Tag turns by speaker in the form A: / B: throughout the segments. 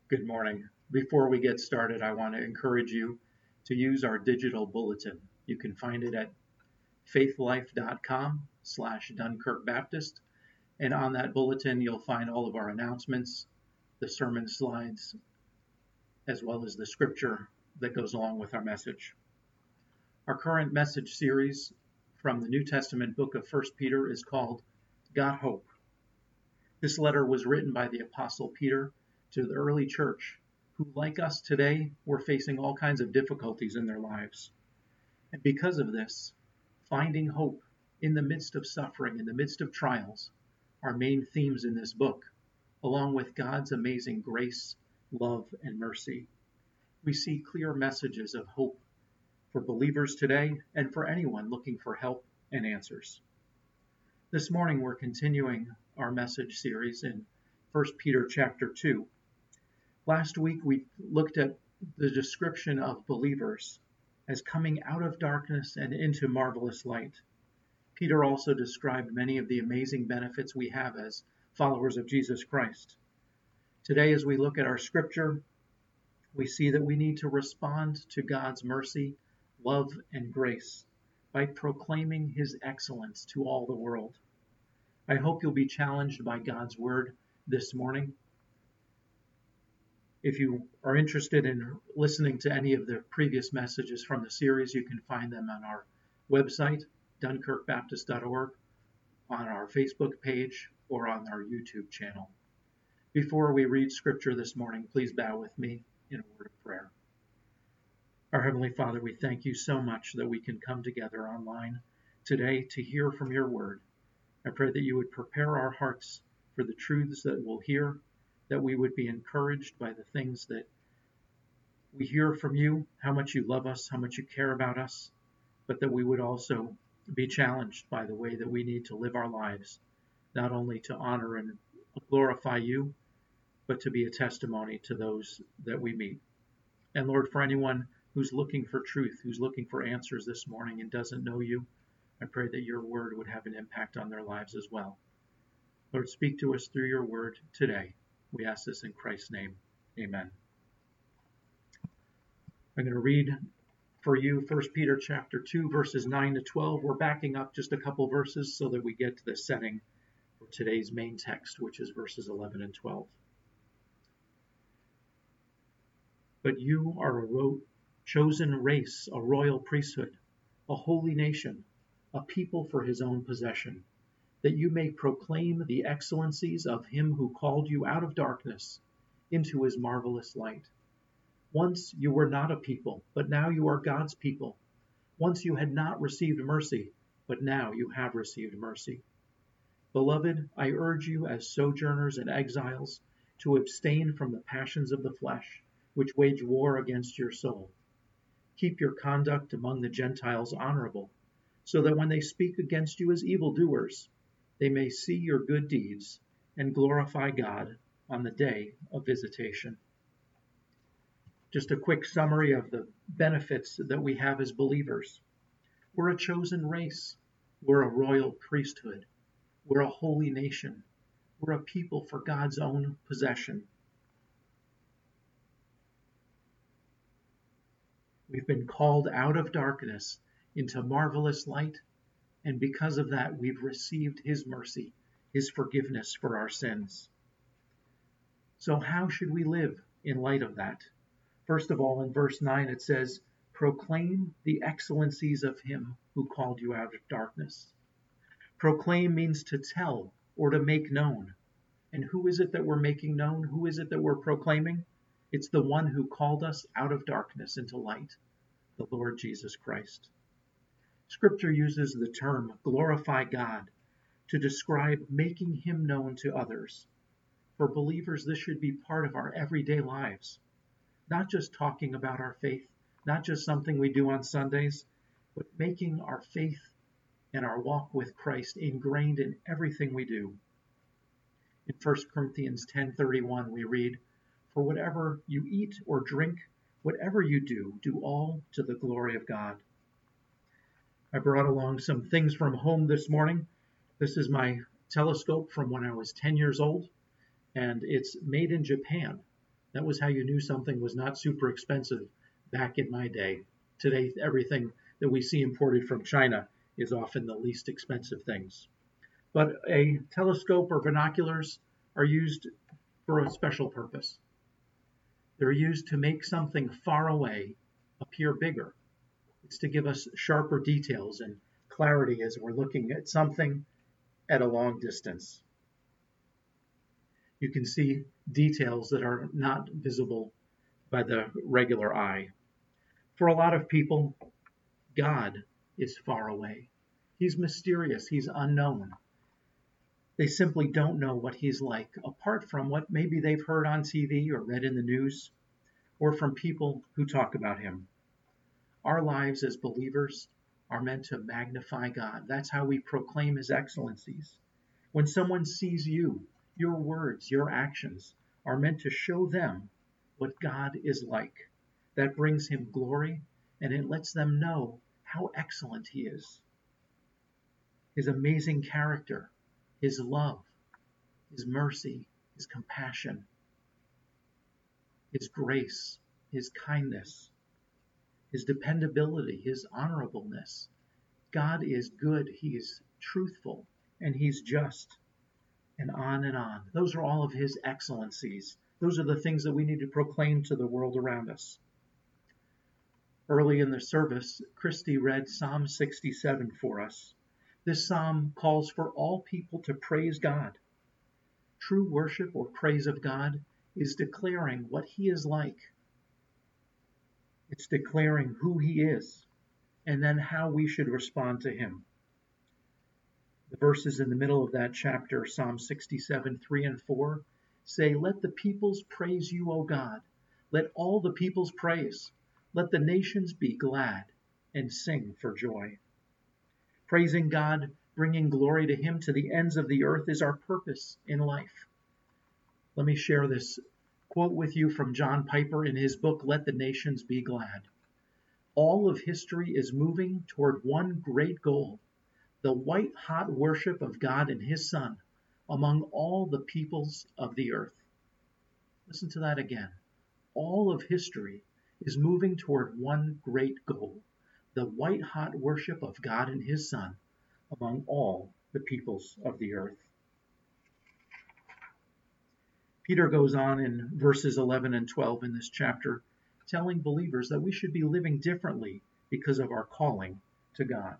A: Good morning. Before we get started, I want to encourage you to use our digital bulletin. You can find it at faithlife.com/Dunkirk Baptist. And on that bulletin, you'll find all of our announcements, the sermon slides, as well as the scripture that goes along with our message. Our current message series from the New Testament book of 1 Peter is called Got Hope. This letter was written by the Apostle Peter to the early church, who, like us today, were facing all kinds of difficulties in their lives. And because of this, finding hope in the midst of suffering, in the midst of trials, are main themes in this book, along with God's amazing grace, love, and mercy. We see clear messages of hope for believers today and for anyone looking for help and answers. This morning, we're continuing our message series in 1 Peter chapter 2. Last week, we looked at the description of believers as coming out of darkness and into marvelous light. Peter also described many of the amazing benefits we have as followers of Jesus Christ. Today, as we look at our scripture, we see that we need to respond to God's mercy, love, and grace by proclaiming his excellence to all the world. I hope you'll be challenged by God's word this morning. If you are interested in listening to any of the previous messages from the series, you can find them on our website, dunkirkbaptist.org, on our Facebook page, or on our YouTube channel. Before we read scripture this morning, please bow with me in a word of prayer. Our Heavenly Father, we thank you so much that we can come together online today to hear from your word. I pray that you would prepare our hearts for the truths that we'll hear, that we would be encouraged by the things that we hear from you, how much you love us, how much you care about us, but that we would also be challenged by the way that we need to live our lives, not only to honor and glorify you, but to be a testimony to those that we meet. And Lord, for anyone who's looking for truth, who's looking for answers this morning and doesn't know you, I pray that your word would have an impact on their lives as well. Lord, speak to us through your word today. We ask this in Christ's name. Amen. I'm going to read for you 1 Peter chapter 2, verses 9 to 12. We're backing up just a couple verses so that we get to the setting for today's main text, which is verses 11 and 12. But you are a chosen race, a royal priesthood, a holy nation, a people for his own possession, that you may proclaim the excellencies of him who called you out of darkness into his marvelous light. Once you were not a people, but now you are God's people. Once you had not received mercy, but now you have received mercy. Beloved, I urge you as sojourners and exiles to abstain from the passions of the flesh, which wage war against your soul. Keep your conduct among the Gentiles honorable, so that when they speak against you as evildoers, they may see your good deeds and glorify God on the day of visitation. Just a quick summary of the benefits that we have as believers. We're a chosen race. We're a royal priesthood. We're a holy nation. We're a people for God's own possession. We've been called out of darkness into marvelous light, and because of that, we've received his mercy, his forgiveness for our sins. So how should we live in light of that? First of all, in verse 9, it says, proclaim the excellencies of him who called you out of darkness. Proclaim means to tell or to make known. And who is it that we're making known? Who is it that we're proclaiming? It's the one who called us out of darkness into light, the Lord Jesus Christ. Scripture uses the term glorify God to describe making him known to others. For believers, this should be part of our everyday lives. Not just talking about our faith, not just something we do on Sundays, but making our faith and our walk with Christ ingrained in everything we do. In 1 Corinthians 10:31, we read, for whatever you eat or drink, whatever you do, do all to the glory of God. I brought along some things from home this morning. This is my telescope from when I was 10 years old, and it's made in Japan. That was how you knew something was not super expensive back in my day. Today, everything that we see imported from China is often the least expensive things. But a telescope or binoculars are used for a special purpose. They're used to make something far away appear bigger. It's to give us sharper details and clarity as we're looking at something at a long distance. You can see details that are not visible by the regular eye. For a lot of people, God is far away. He's mysterious. He's unknown. They simply don't know what he's like, apart from what maybe they've heard on TV or read in the news, or from people who talk about him. Our lives as believers are meant to magnify God. That's how we proclaim his excellencies. When someone sees you, your words, your actions are meant to show them what God is like. That brings him glory, and it lets them know how excellent he is. His amazing character, his love, his mercy, his compassion, his grace, his kindness, his dependability, his honorableness. God is good, he is truthful, and he's just, and on and on. Those are all of his excellencies. Those are the things that we need to proclaim to the world around us. Early in the service, Christy read Psalm 67 for us. This psalm calls for all people to praise God. True worship or praise of God is declaring what he is like. It's declaring who he is, and then how we should respond to him. The verses in the middle of that chapter, Psalm 67, 3 and 4, say, "Let the peoples praise you, O God. Let all the peoples praise. Let the nations be glad and sing for joy." Praising God, bringing glory to him to the ends of the earth is our purpose in life. Let me share this quote with you from John Piper in his book, Let the Nations Be Glad. All of history is moving toward one great goal, the white-hot worship of God and his Son among all the peoples of the earth. Listen to that again. All of history is moving toward one great goal, the white-hot worship of God and his Son among all the peoples of the earth. Peter goes on in verses 11 and 12 in this chapter, telling believers that we should be living differently because of our calling to God.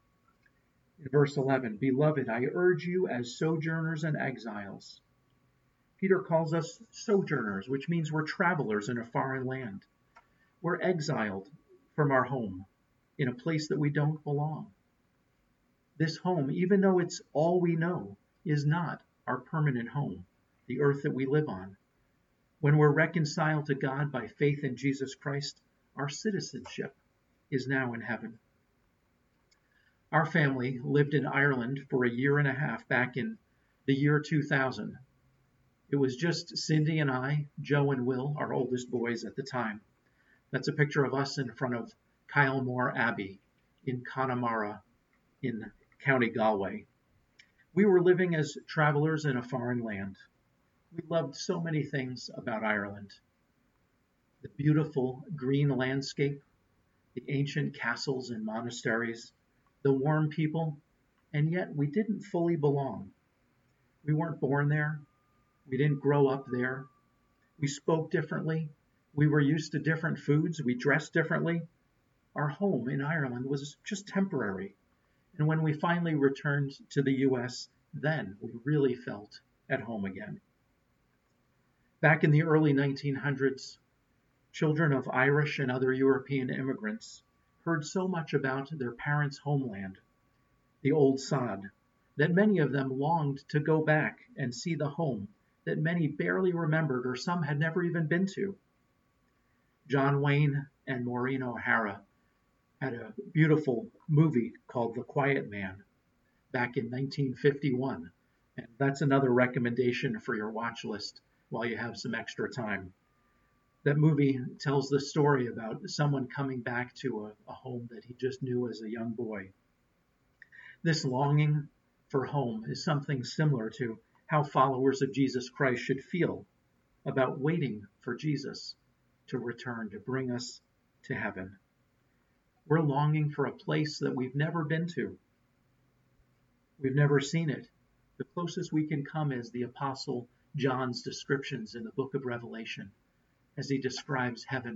A: In verse 11, "Beloved, I urge you as sojourners and exiles." Peter calls us sojourners, which means we're travelers in a foreign land. We're exiled from our home in a place that we don't belong. This home, even though it's all we know, is not our permanent home, the earth that we live on. When we're reconciled to God by faith in Jesus Christ, our citizenship is now in heaven. Our family lived in Ireland for a year and a half back in the year 2000. It was just Cindy and I, Joe and Will, our oldest boys at the time. That's a picture of us in front of Kylemore Abbey in Connemara in County Galway. We were living as travelers in a foreign land. We loved so many things about Ireland. The beautiful green landscape, the ancient castles and monasteries, the warm people, and yet we didn't fully belong. We weren't born there. We didn't grow up there. We spoke differently. We were used to different foods. We dressed differently. Our home in Ireland was just temporary. And when we finally returned to the U.S., then we really felt at home again. Back in the early 1900s, children of Irish and other European immigrants heard so much about their parents' homeland, the old sod, that many of them longed to go back and see the home that many barely remembered or some had never even been to. John Wayne and Maureen O'Hara had a beautiful movie called The Quiet Man back in 1951, and that's another recommendation for your watch list while you have some extra time. That movie tells the story about someone coming back to a home that he just knew as a young boy. This longing for home is something similar to how followers of Jesus Christ should feel about waiting for Jesus to return to bring us to heaven. We're longing for a place that we've never been to. We've never seen it. The closest we can come is the Apostle John's descriptions in the book of Revelation as he describes heaven.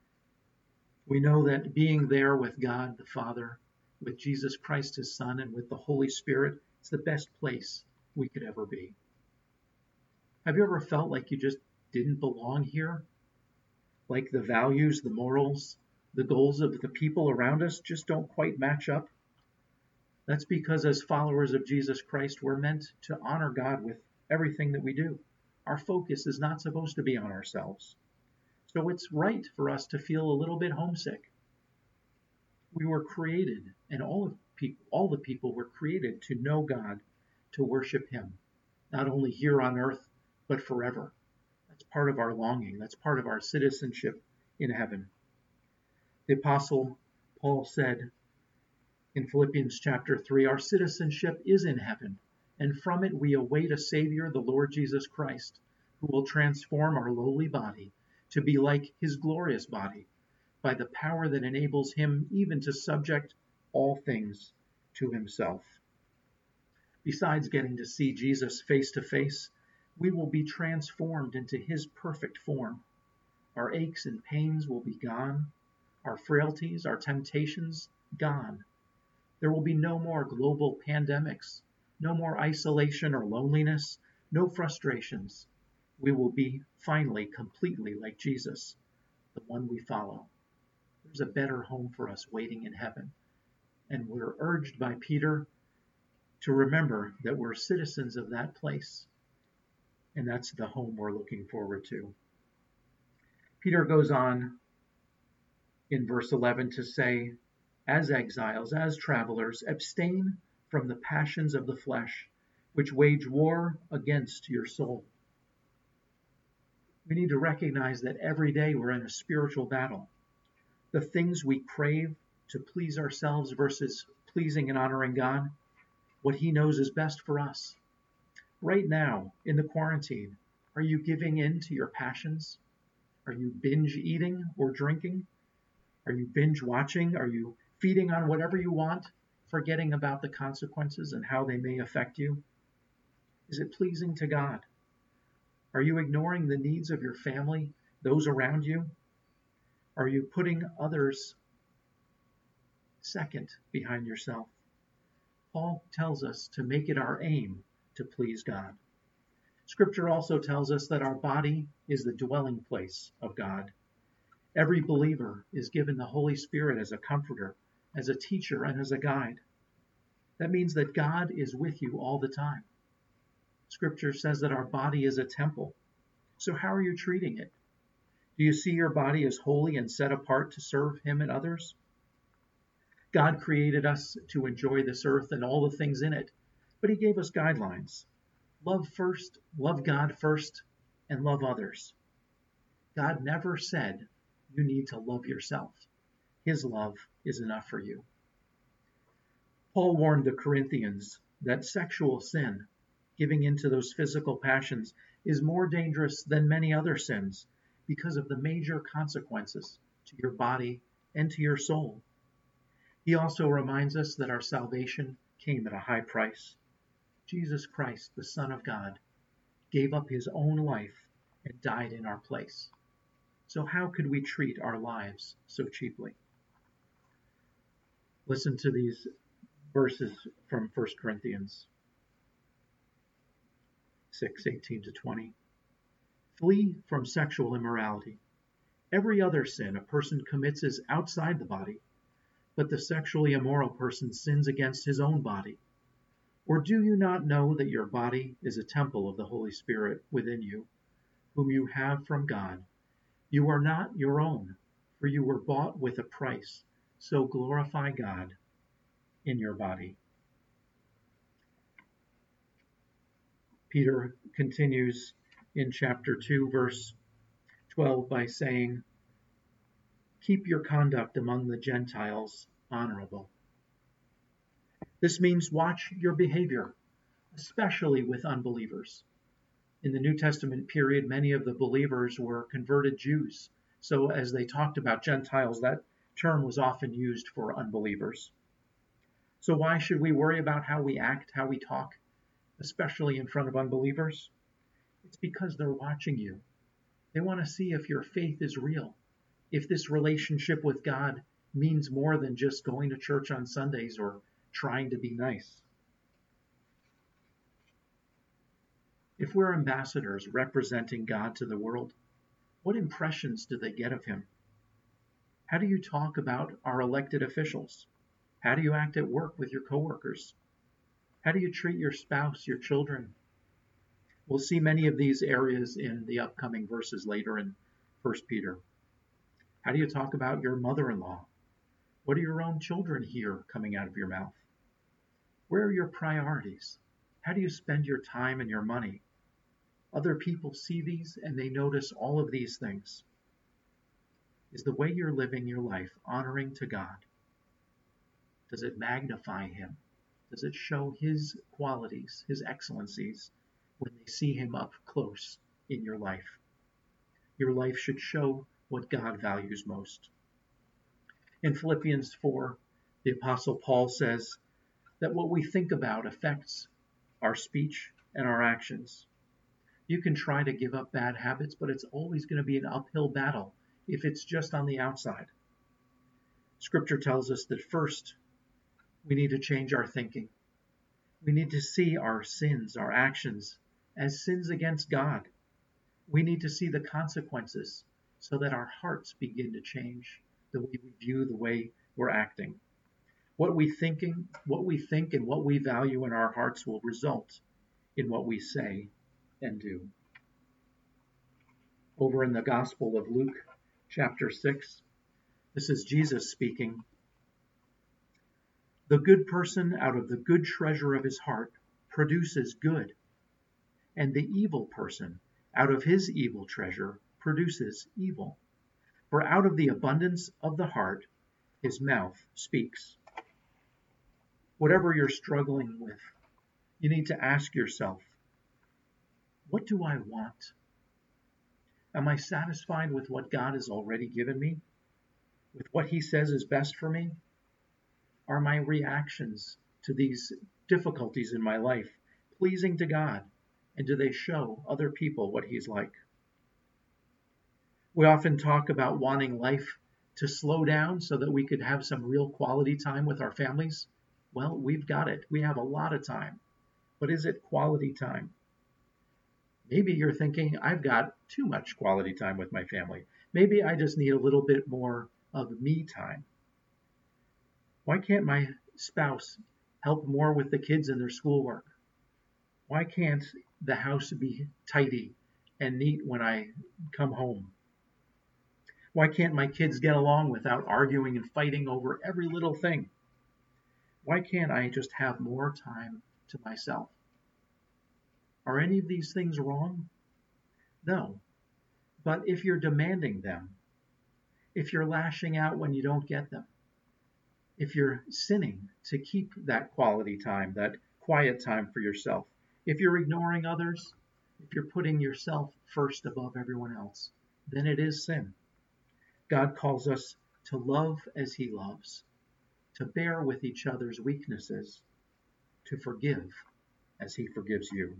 A: We know that being there with God the Father, with Jesus Christ his Son, and with the Holy Spirit, it's the best place we could ever be. Have you ever felt like you just didn't belong here? Like the values, the morals, the goals of the people around us just don't quite match up? That's because as followers of Jesus Christ, we're meant to honor God with everything that we do. Our focus is not supposed to be on ourselves. So it's right for us to feel a little bit homesick. We were created, and all the people were created to know God, to worship him, not only here on earth, but forever. That's part of our longing. That's part of our citizenship in heaven. The Apostle Paul said in Philippians chapter 3, our citizenship is in heaven, and from it we await a Savior, the Lord Jesus Christ, who will transform our lowly body to be like his glorious body, by the power that enables him even to subject all things to himself. Besides getting to see Jesus face to face, we will be transformed into his perfect form. Our aches and pains will be gone, our frailties, our temptations gone. There will be no more global pandemics, no more isolation or loneliness, no frustrations. We will be finally completely like Jesus, the one we follow. There's a better home for us waiting in heaven. And we're urged by Peter to remember that we're citizens of that place. And that's the home we're looking forward to. Peter goes on in verse 11 to say, as exiles, as travelers, abstain from the passions of the flesh, which wage war against your soul. We need to recognize that every day we're in a spiritual battle. The things we crave to please ourselves versus pleasing and honoring God, what he knows is best for us. Right now, in the quarantine, are you giving in to your passions? Are you binge eating or drinking? Are you binge watching? Are you feeding on whatever you want, forgetting about the consequences and how they may affect you? Is it pleasing to God? Are you ignoring the needs of your family, those around you? Are you putting others second behind yourself? Paul tells us to make it our aim to please God. Scripture also tells us that our body is the dwelling place of God. Every believer is given the Holy Spirit as a comforter, as a teacher, and as a guide. That means that God is with you all the time. Scripture says that our body is a temple. So how are you treating it? Do you see your body as holy and set apart to serve him and others? God created us to enjoy this earth and all the things in it, but he gave us guidelines. Love first, love God first, and love others. God never said you need to love yourself. His love is enough for you. Paul warned the Corinthians that sexual sin, giving into those physical passions, is more dangerous than many other sins because of the major consequences to your body and to your soul. He also reminds us that our salvation came at a high price. Jesus Christ, the Son of God, gave up his own life and died in our place. So how could we treat our lives so cheaply? Listen to these verses from 1 Corinthians 6:18-20. Flee from sexual immorality. Every other sin a person commits is outside the body, but the sexually immoral person sins against his own body. Or do you not know that your body is a temple of the Holy Spirit within you, whom you have from God? You are not your own, for you were bought with a price. So glorify God in your body. Peter continues in chapter 2, verse 12 by saying, keep your conduct among the Gentiles honorable. This means watch your behavior, especially with unbelievers. In the New Testament period, many of the believers were converted Jews. So as they talked about Gentiles, that term was often used for unbelievers. So why should we worry about how we act, how we talk, especially in front of unbelievers? It's because they're watching you. They want to see if your faith is real, if this relationship with God means more than just going to church on Sundays or trying to be nice. If we're ambassadors representing God to the world, what impressions do they get of him? How do you talk about our elected officials? How do you act at work with your coworkers? How do you treat your spouse, your children? We'll see many of these areas in the upcoming verses later in 1 Peter. How do you talk about your mother-in-law? What do your own children hear coming out of your mouth? Where are your priorities? How do you spend your time and your money? Other people see these and they notice all of these things. Is the way you're living your life honoring to God? Does it magnify him? Does it show his qualities, his excellencies, when they see him up close in your life? Your life should show what God values most. In Philippians 4, the Apostle Paul says that what we think about affects our speech and our actions. You can try to give up bad habits, but it's always going to be an uphill battle if it's just on the outside. Scripture tells us that first, we need to change our thinking. We need to see our sins, our actions, as sins against God. We need to see the consequences so that our hearts begin to change the way we view, the way we're acting. What we think and what we value in our hearts will result in what we say and do. Over in the Gospel of Luke, chapter 6, this is Jesus speaking. The good person out of the good treasure of his heart produces good, and the evil person out of his evil treasure produces evil. For out of the abundance of the heart, his mouth speaks. Whatever you're struggling with, you need to ask yourself, what do I want? Am I satisfied with what God has already given me? With what he says is best for me? Are my reactions to these difficulties in my life pleasing to God? And do they show other people what he's like? We often talk about wanting life to slow down so that we could have some real quality time with our families. Well, we've got it. We have a lot of time. But is it quality time? Maybe you're thinking, I've got too much quality time with my family. Maybe I just need a little bit more of me time. Why can't my spouse help more with the kids in their schoolwork? Why can't the house be tidy and neat when I come home? Why can't my kids get along without arguing and fighting over every little thing? Why can't I just have more time to myself? Are any of these things wrong? No. But if you're demanding them, if you're lashing out when you don't get them, if you're sinning to keep that quality time, that quiet time for yourself, if you're ignoring others, if you're putting yourself first above everyone else, then it is sin. God calls us to love as he loves, to bear with each other's weaknesses, to forgive as he forgives you.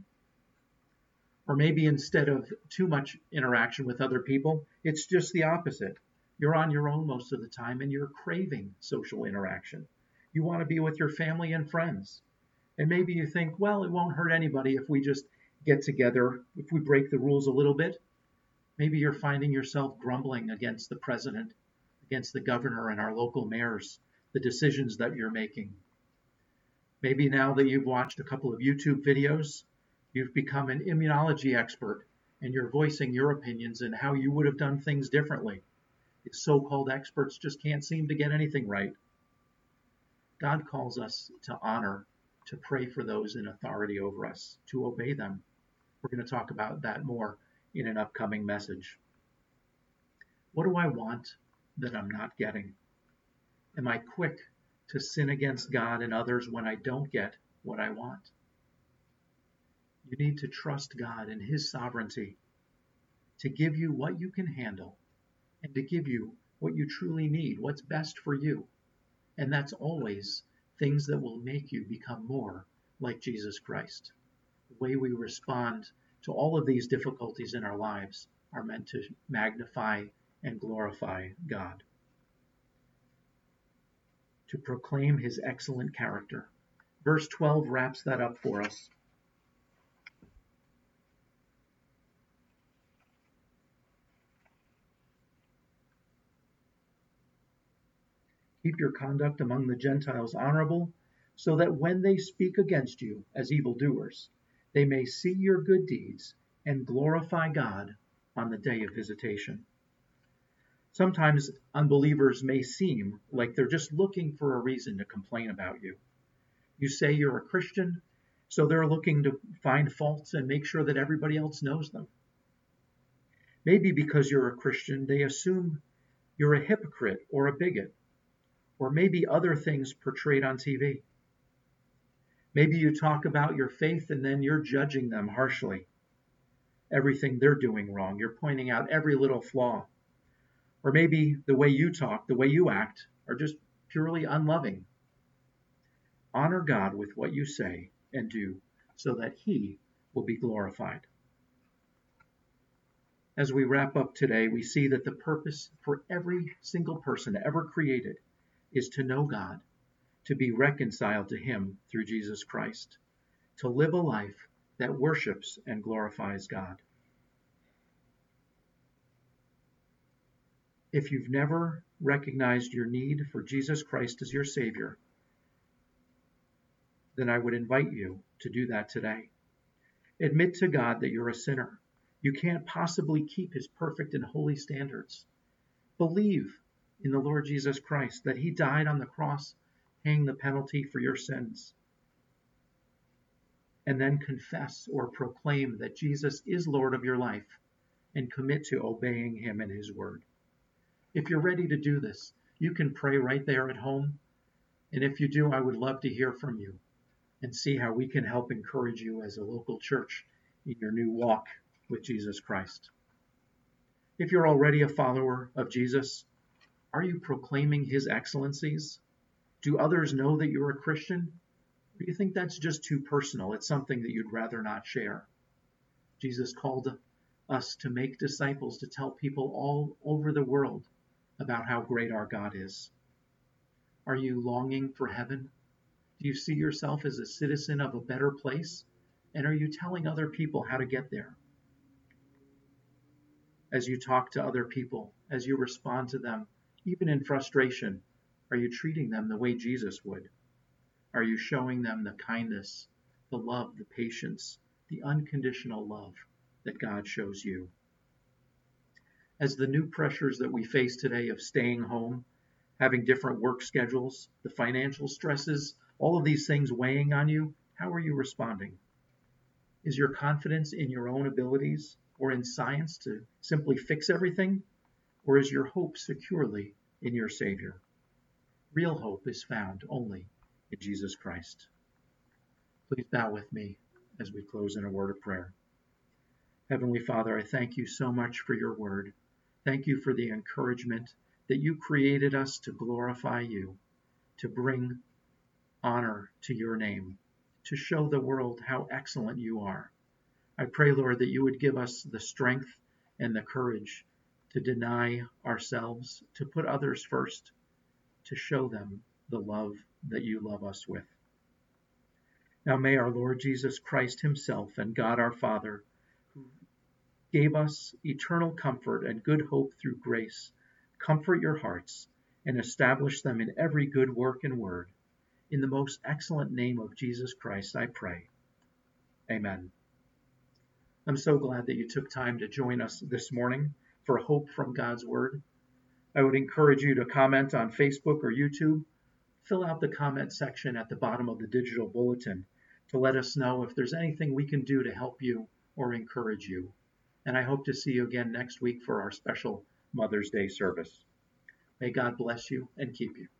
A: Or maybe instead of too much interaction with other people, it's just the opposite. You're on your own most of the time and you're craving social interaction. You want to be with your family and friends. And maybe you think, well, it won't hurt anybody if we just get together, if we break the rules a little bit. Maybe you're finding yourself grumbling against the president, against the governor and our local mayors, the decisions that you're making. Maybe now that you've watched a couple of YouTube videos, you've become an immunology expert and you're voicing your opinions and how you would have done things differently. These so-called experts just can't seem to get anything right. God calls us to honor, to pray for those in authority over us, to obey them. We're going to talk about that more in an upcoming message. What do I want that I'm not getting? Am I quick to sin against God and others when I don't get what I want? You need to trust God and His sovereignty to give you what you can handle and to give you what you truly need, what's best for you. And that's always things that will make you become more like Jesus Christ. The way we respond to all of these difficulties in our lives are meant to magnify and glorify God, to proclaim His excellent character. Verse 12 wraps that up for us. Keep your conduct among the Gentiles honorable, so that when they speak against you as evildoers, they may see your good deeds and glorify God on the day of visitation. Sometimes unbelievers may seem like they're just looking for a reason to complain about you. You say you're a Christian, so they're looking to find faults and make sure that everybody else knows them. Maybe because you're a Christian, they assume you're a hypocrite or a bigot, or maybe other things portrayed on TV. Maybe you talk about your faith and then you're judging them harshly. Everything they're doing wrong, you're pointing out every little flaw. Or maybe the way you talk, the way you act, are just purely unloving. Honor God with what you say and do, so that He will be glorified. As we wrap up today, we see that the purpose for every single person ever created is to know God, to be reconciled to Him through Jesus Christ, to live a life that worships and glorifies God. If you've never recognized your need for Jesus Christ as your Savior, then I would invite you to do that today. Admit to God that you're a sinner. You can't possibly keep His perfect and holy standards. Believe in the Lord Jesus Christ, that He died on the cross, paying the penalty for your sins. And then confess or proclaim that Jesus is Lord of your life and commit to obeying Him and His word. If you're ready to do this, you can pray right there at home. And if you do, I would love to hear from you and see how we can help encourage you as a local church in your new walk with Jesus Christ. If you're already a follower of Jesus, are you proclaiming His excellencies? Do others know that you're a Christian? Or do you think that's just too personal? It's something that you'd rather not share. Jesus called us to make disciples, to tell people all over the world about how great our God is. Are you longing for heaven? Do you see yourself as a citizen of a better place? And are you telling other people how to get there? As you talk to other people, as you respond to them, even in frustration, are you treating them the way Jesus would? Are you showing them the kindness, the love, the patience, the unconditional love that God shows you? As the new pressures that we face today of staying home, having different work schedules, the financial stresses, all of these things weighing on you, how are you responding? Is your confidence in your own abilities or in science to simply fix everything? Or is your hope securely in your Savior? Real hope is found only in Jesus Christ. Please bow with me as we close in a word of prayer. Heavenly Father, I thank you so much for your word. Thank you for the encouragement that you created us to glorify you, to bring honor to your name, to show the world how excellent you are. I pray, Lord, that you would give us the strength and the courage to deny ourselves, to put others first, to show them the love that you love us with. Now may our Lord Jesus Christ himself and God our Father, who gave us eternal comfort and good hope through grace, comfort your hearts and establish them in every good work and word. In the most excellent name of Jesus Christ, I pray. Amen. I'm so glad that you took time to join us this morning for Hope from God's Word. I would encourage you to comment on Facebook or YouTube. Fill out the comment section at the bottom of the digital bulletin to let us know if there's anything we can do to help you or encourage you. And I hope to see you again next week for our special Mother's Day service. May God bless you and keep you.